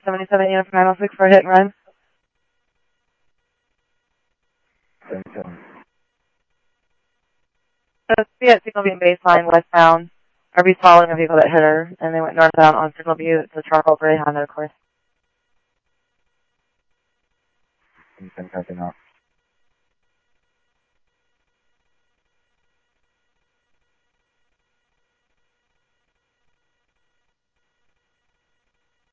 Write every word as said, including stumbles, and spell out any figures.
seventy-seven unit for nine oh six for a hit and run. seventy-seven. So see at Signal Butte baseline westbound. R B's following a vehicle that hit her, and they went northbound on Signal Butte. It's a charcoal gray Honda, of course. seventy-seven, copy now.